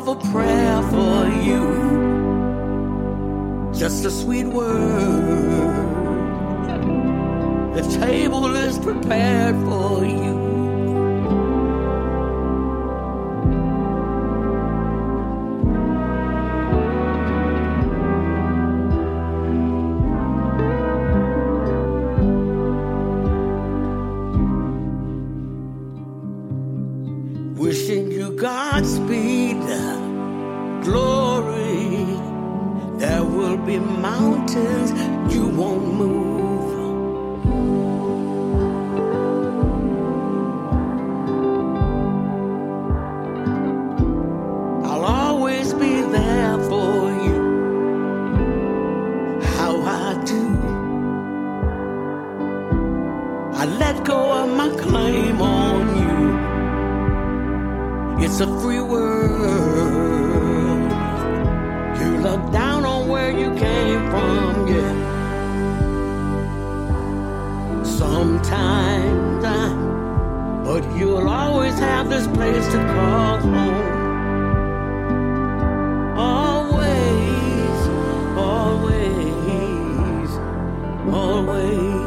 of a prayer for you. Just a sweet word. The table is prepared for you. Wishing you Godspeed, glory. There will be mountains you won't move. I'll always be there for you. How I do. I let go of my claim on you. It's a free world. You look down on where you came from, yeah. Sometimes, but you'll always have this place to call home. Always, always, always.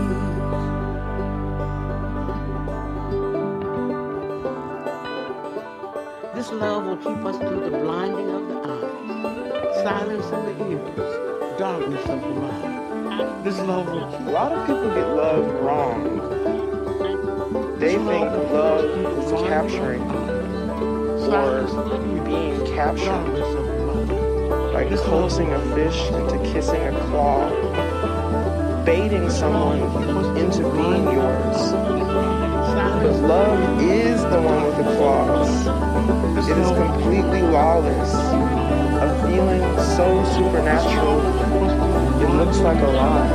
This love will keep us through the blinding of the eyes, silence in the ears, darkness of the mind. This love will keep. A lot of people get love wrong. They think love is capturing or being captured, like closing a fish into kissing a claw, baiting someone into being yours. But love is the one with the claws. It is completely lawless, a feeling so supernatural, it looks like a lie.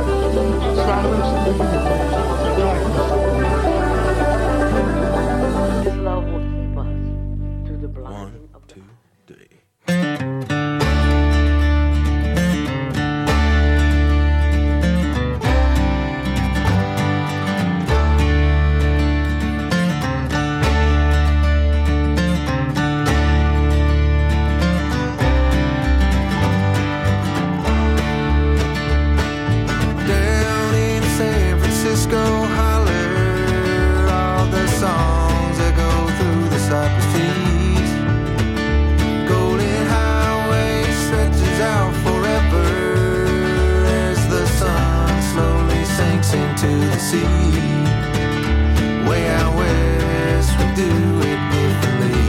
This love will keep us through the blinding of the eyes. 1, 2, 3. To the sea, way out west we do it differently,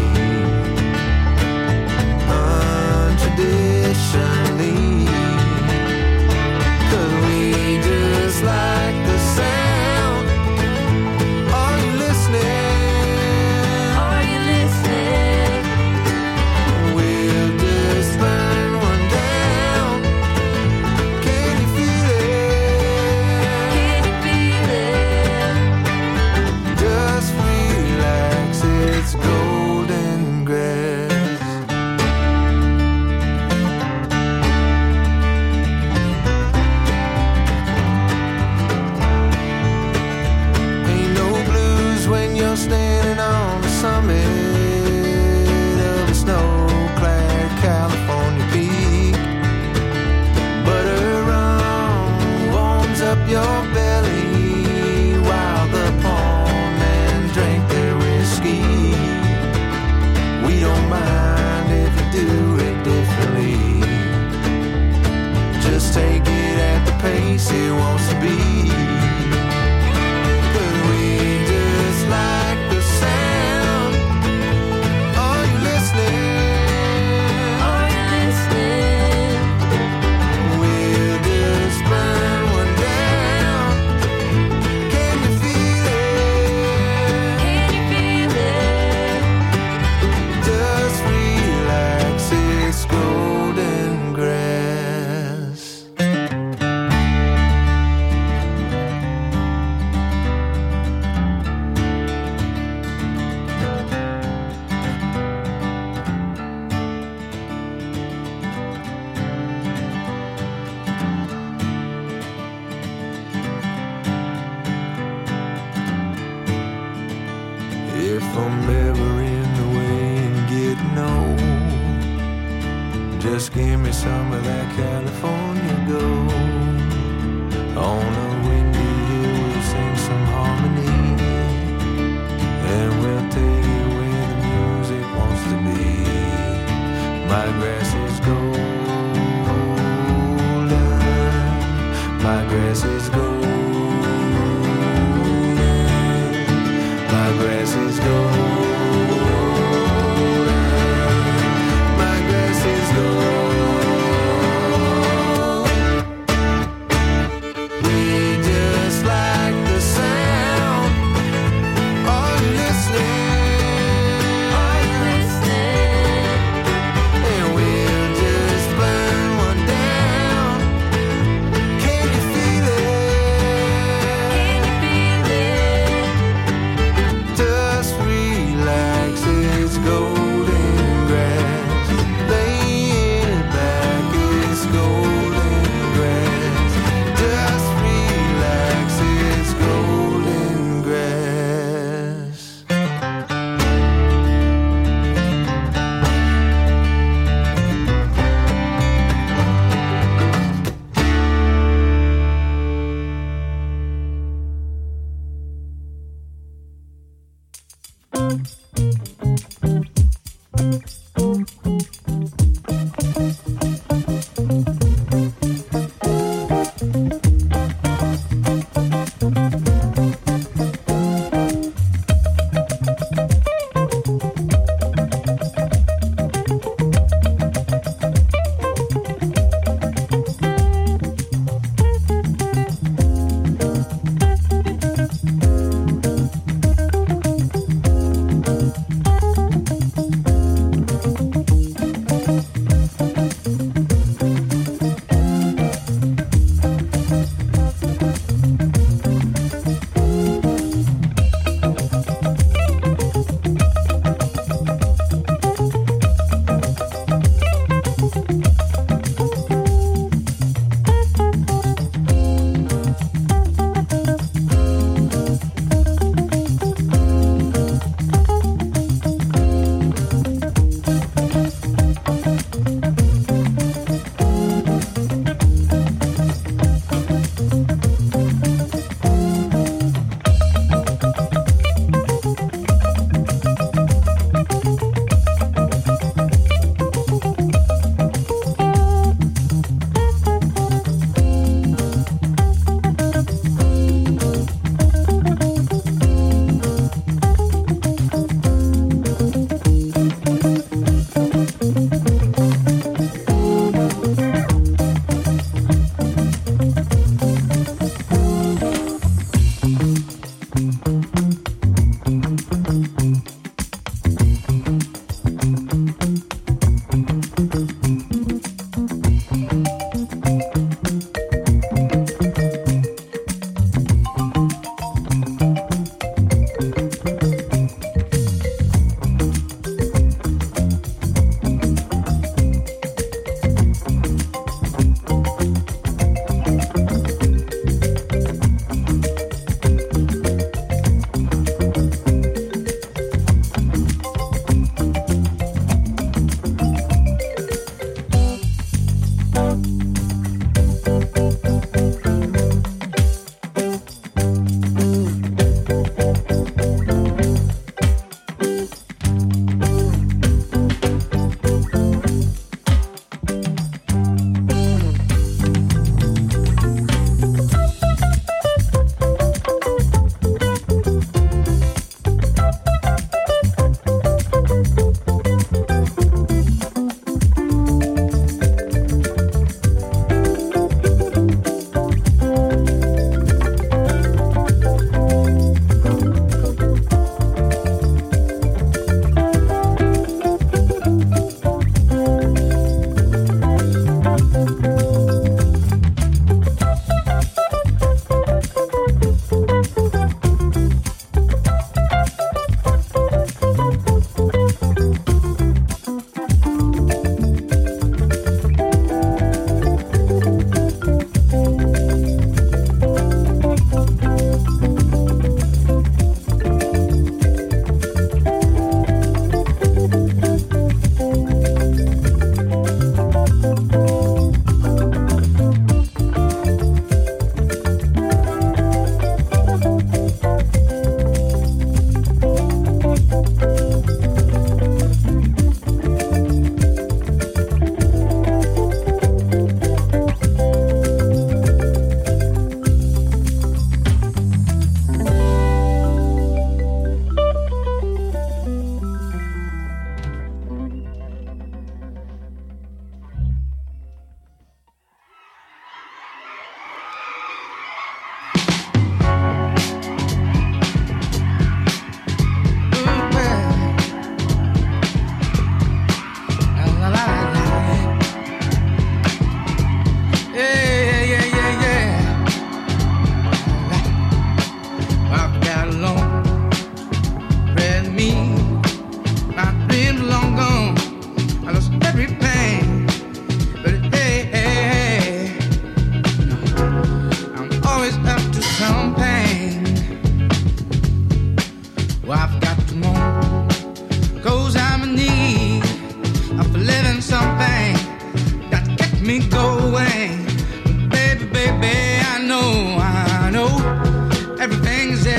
untraditionally, 'cause we just like the sound. Are you listening? Are you listening? We'll just burn one down. Can you feel it? Just relax, it's golden grass. Ain't no blues when you're standing on the summit of a snow-clad California peak. Butter rum warms up your belly while the drink their whiskey. We don't mind if you do it differently. Just take it at the pace it wants to be. 'Cause we just like the sound. Just give me some of that California gold. On a windy hill we'll sing some harmony, and we'll take it where the music wants to be. My grass is golden, my grass is golden, my grass is golden.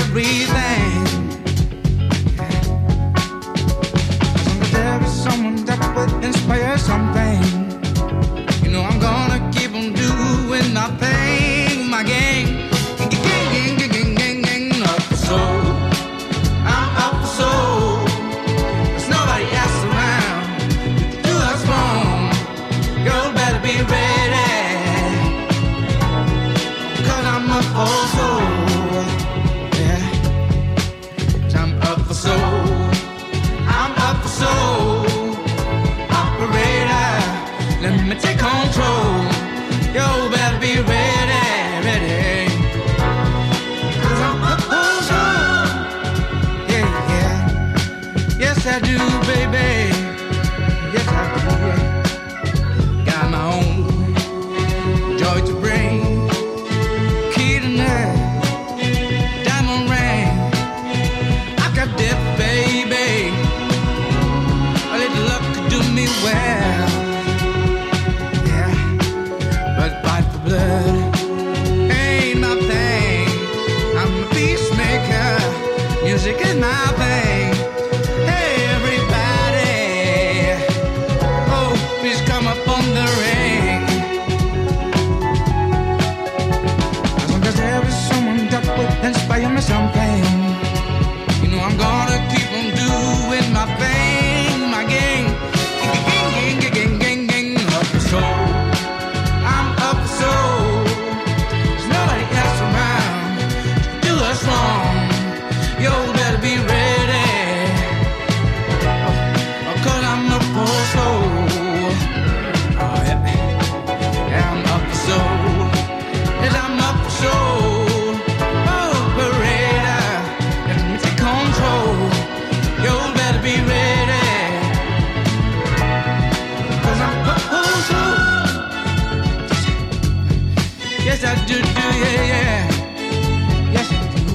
everything. As long as there is someone that would inspire something, you know I'm gonna keep on doing my thing, my gang. Up for soul, I'm up for soul. There's nobody else around to do us wrong. You better be ready, 'cause I'm up for soul. Yeah, I'm up for soul. I'm up for soul. Operator, let me take control. You better be ready, ready. I do, baby. Yes, I do. Got my own joy to bring. Key to night, diamond ring. I got depth, baby. A little luck could do me well. Yeah, but fight for blood ain't my thing. I'm a peacemaker. Music is my thing. Inspire me something. You know I'm gonna keep on doing my thing, my gang. Gang. Up for soul, I'm up for soul. There's nobody else around to do us wrong. You better be ready, 'cause I'm up for soul. Oh yeah, I'm up for soul. Yes, I'm up for soul. Yes, I do, yeah. Yes, I do.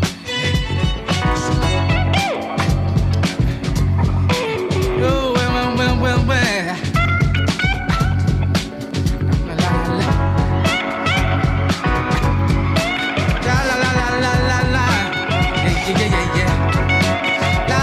Oh, well. La. Yeah. La.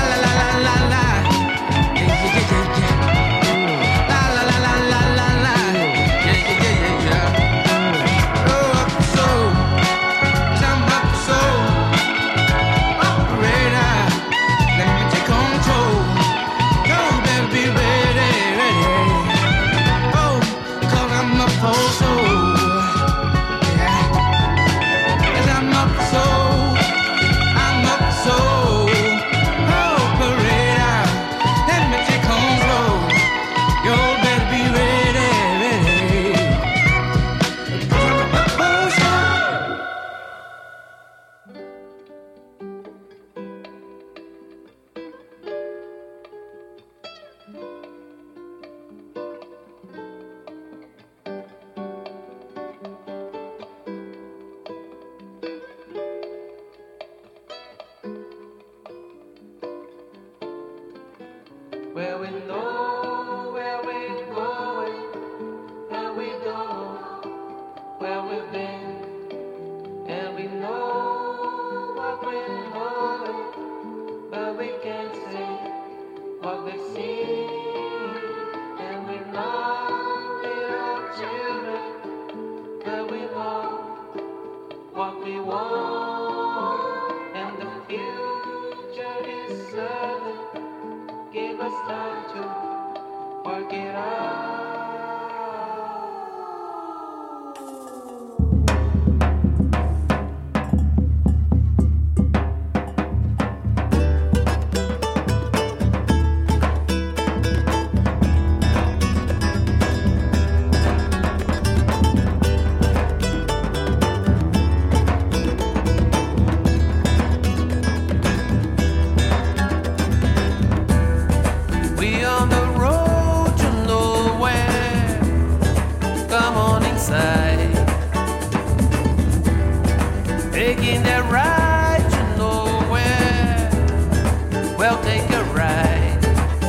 Where we know where we're going, and we don't know where we've been, and we know what we're knowing, but we can't say what we've seen, and we're not little children, but we know what we want, and the future is certain. Give us time to work it out. Taking that ride to nowhere. Well, take a ride.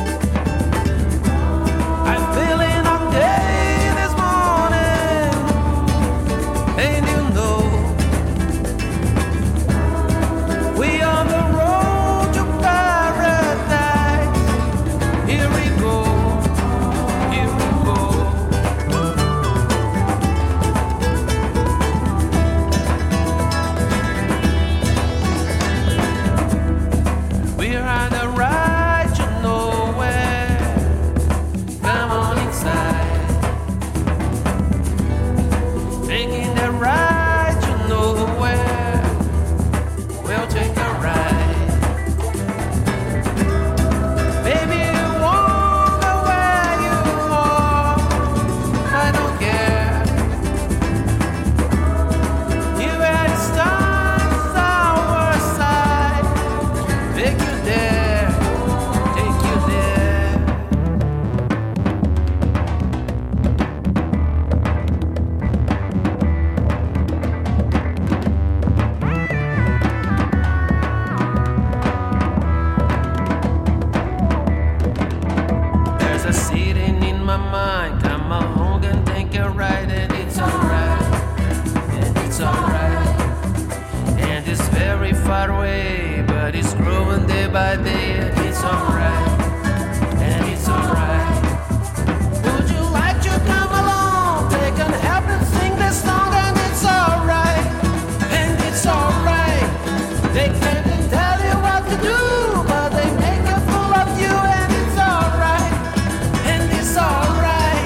I'm feeling on day this morning, and you know we'll take a ride. Baby, walk where you are, I don't care. You had stars our side, take you there, take you there. There's a sitting in my mind. Come along and take a ride, and it's alright, and it's alright. And it's very far away, but it's growing day by day, and it's alright, and it's alright. Would you like to come along? They can help and sing this song, and it's alright, and it's alright. They can't tell you what to do, but they make a fool of you, and it's alright, and it's alright.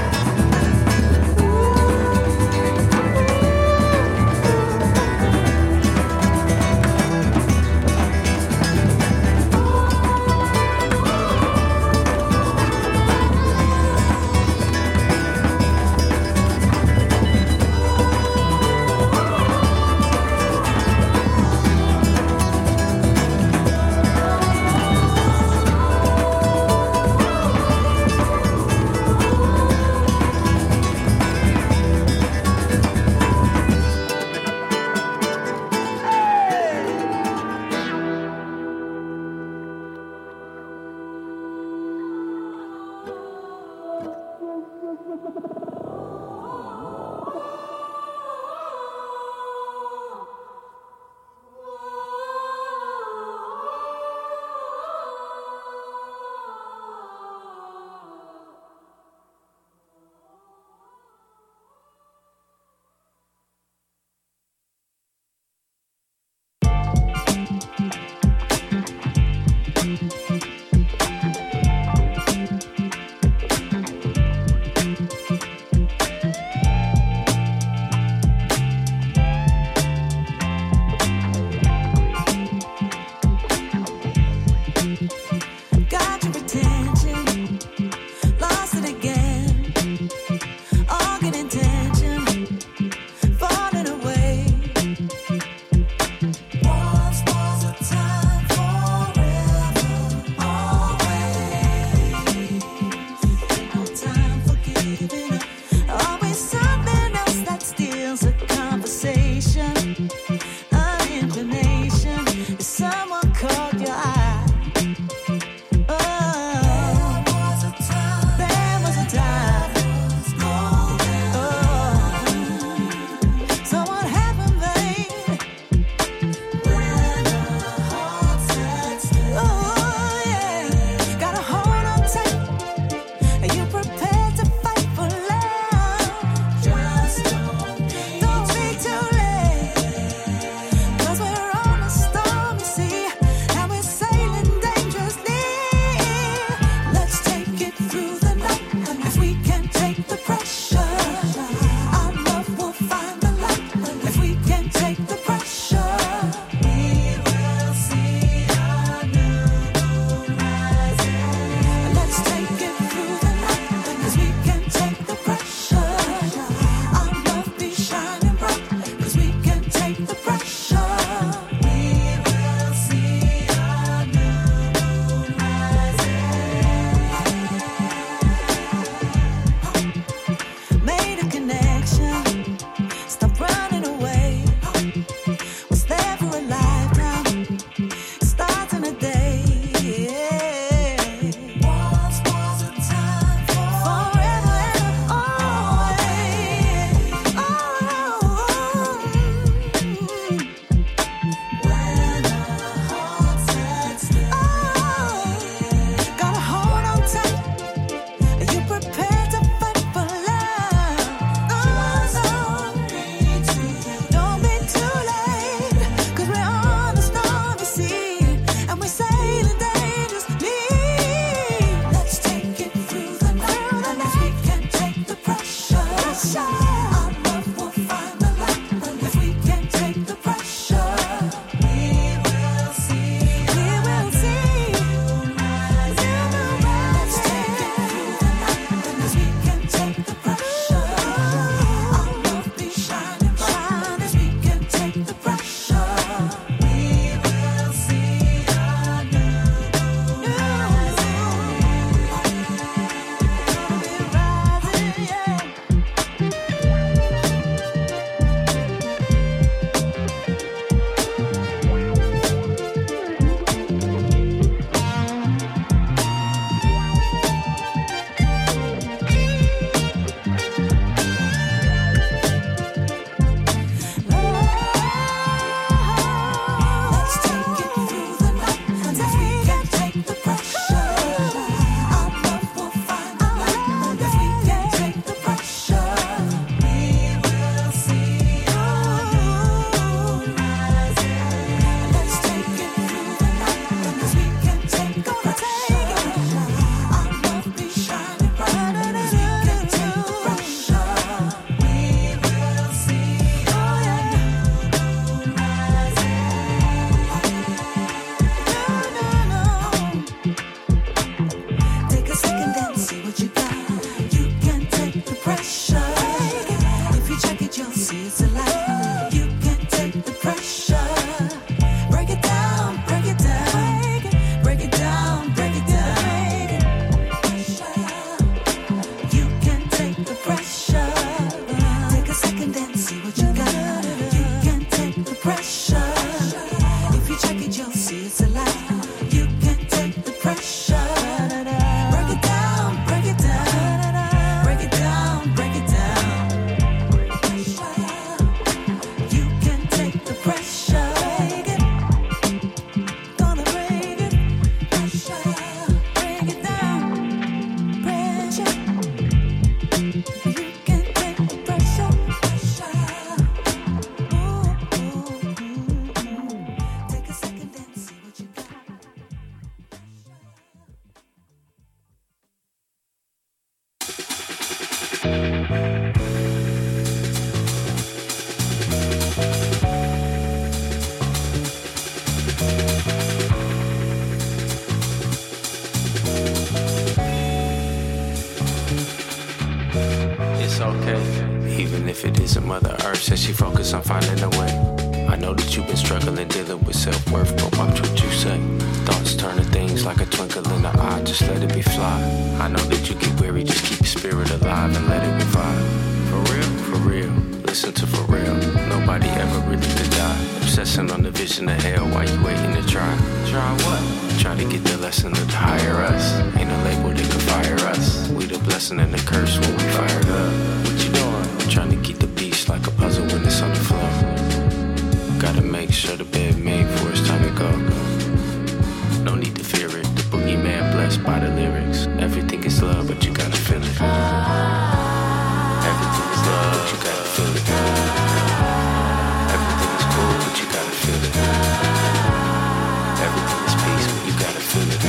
Mother Earth says she focused on finding a way. I know that you've been struggling, dealing with self-worth, but watch what you say. Thoughts turn to things like a twinkle in the eye, just let it be fly. I know that you get weary, just keep your spirit alive and let it revive. For real, listen to for real. Nobody ever really could die. Obsessing on the vision of hell while you waiting to try. Try what? Try to get the lesson of the higher us. Ain't a label that can fire us. We the blessing and the curse when we fired up. What you doing? Trying to keep the beast like a puzzle when it's on the floor. Gotta make sure the bed made for it's time to go. No need to fear it. The boogeyman blessed by the lyrics. Everything is love, but you gotta feel it. Everything is love, but you gotta feel it. Everything is cool, but you gotta feel it. Everything is peace, but you gotta feel it.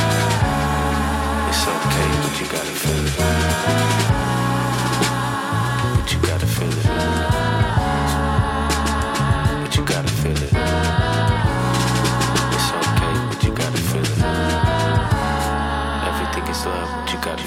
It's okay, but you gotta feel it. But you gotta feel it. But you gotta feel it. It's okay, but you gotta feel it. Everything is love, but you gotta.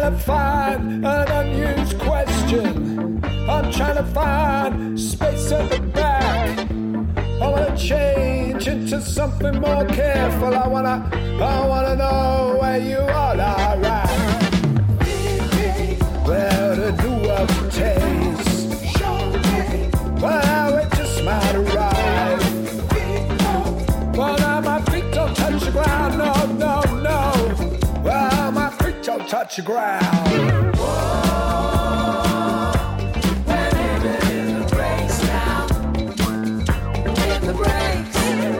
trying to find an unused question. I'm trying to find space at the back. I wanna change into something more careful. I wanna know where you all are at. Where the new world tastes. Well, it just might arrive. Well, now my feet don't touch the ground, no, no, no. Well, my feet don't touch the ground. We're living in the breaks now. In the breaks.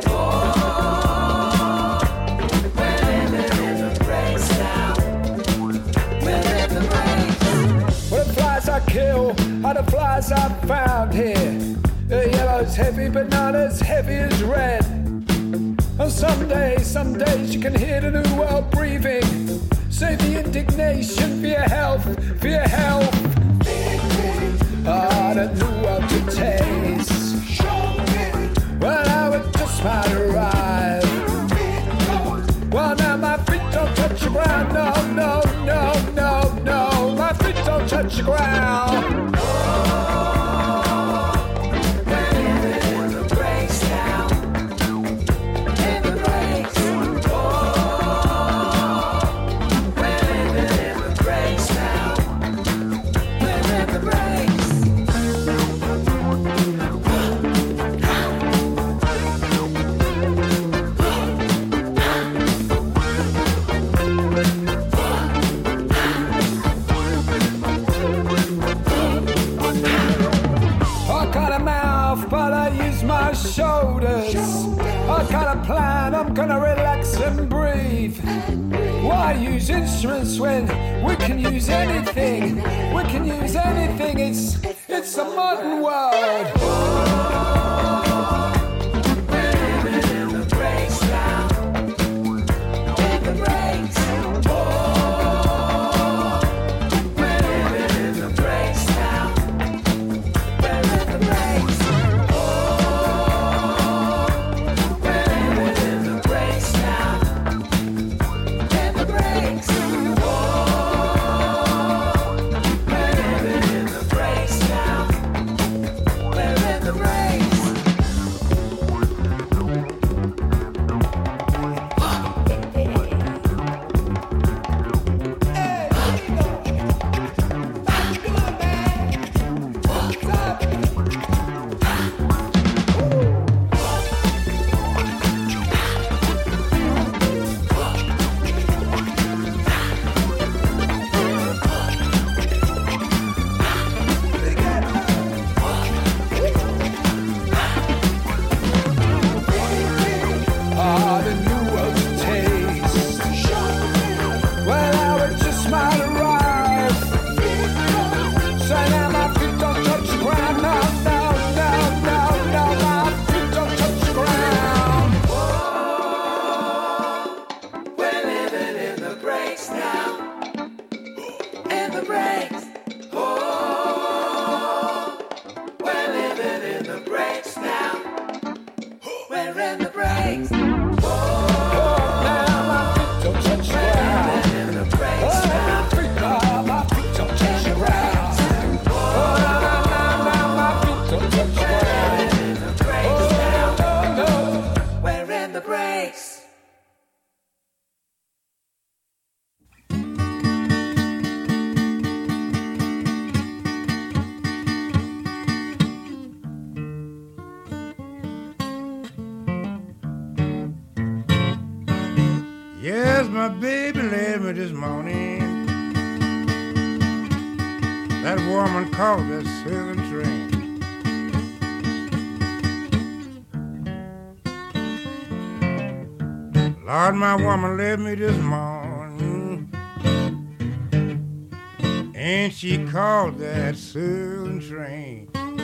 We're living in the breaks now. We're in the breaks. Well, the flies I kill are the flies I found here. The yellow's heavy, but not as heavy as red. And some days you can hear the new world breathing. Save the indignation for your health, for your health. Ah, the new world to taste. Well, now it just might arrive. Well, now my feet don't touch the ground, no, no, no, no, no. My feet don't touch the ground. Shoulders. I got a plan, I'm gonna relax and breathe. Why use instruments when we can use anything? We can use anything, it's a modern world. We're living in the breaks now. In the breaks. We're living in the breaks now. We're in the breaks. Yes, my baby left me this morning. That woman called that southern train. Lord, my woman left me this morning, and she called that southern train.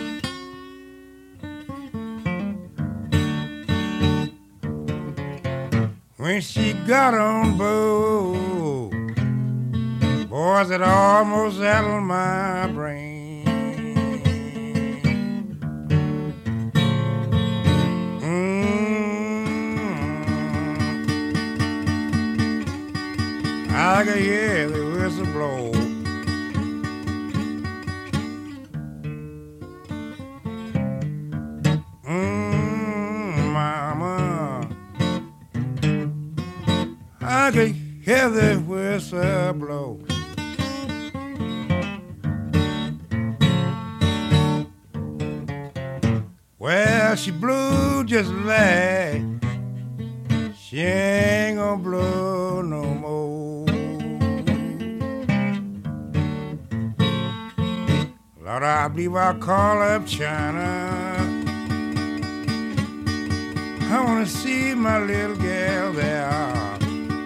When she got on board, boys, it almost settled my brain. I can hear the whistle blow. Mama, I can hear the whistle blow. Well, she blew just like she ain't gonna blow no more. Lord, I believe I'll call up China. I wanna see my little girl there.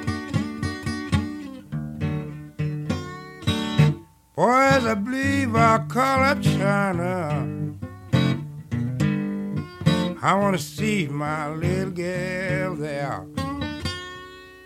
Boys, I believe I'll call up China. I wanna see my little girl there.